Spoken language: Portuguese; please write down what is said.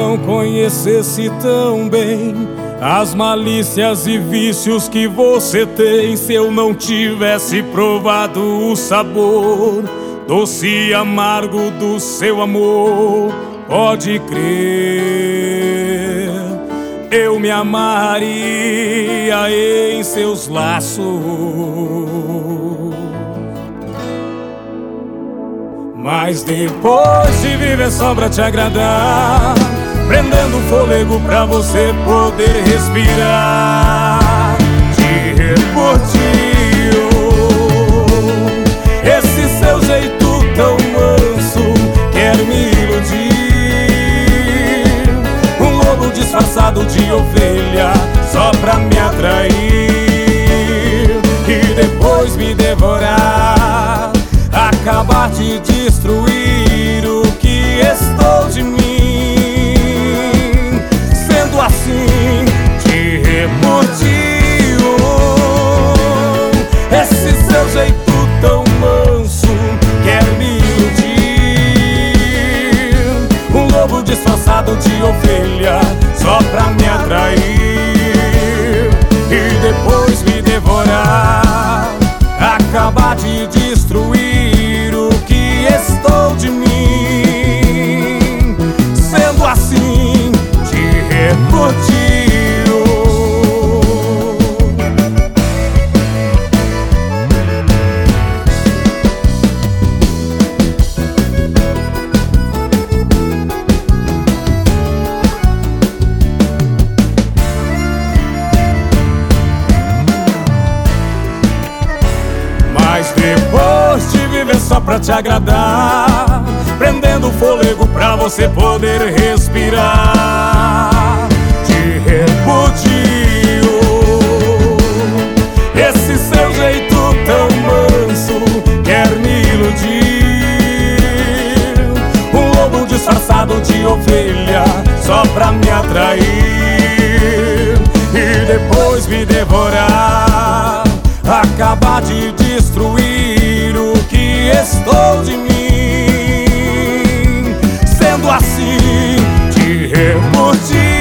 não conhecesse tão bem as malícias e vícios que você tem, se eu não tivesse provado o sabor doce e amargo do seu amor, pode crer, eu me amarraria em seus laços. Mas depois de viver só pra te agradar, prendendo o fôlego pra você poder respirar, te repudio. Esse seu jeito tão manso quer me iludir, um lobo disfarçado de ovelha só pra me atrair e depois me devorar, acabar de destruir o que estou de mim. Sendo assim, te repudio. Esse seu jeito tão manso quer me iludir, um lobo disfarçado de ovelha só pra me atrair e depois me devorar, acabar de destruir o que estou de mim. Sendo assim, te repudio. Mas depois de viver só pra te agradar, prendendo o fôlego pra você poder respirar, te repudio. Esse seu jeito tão manso quer me iludir, um lobo disfarçado de ovelha só pra me atrair e depois me devorar, acabar de destruir o que estou de mim. Sendo assim, te repudio.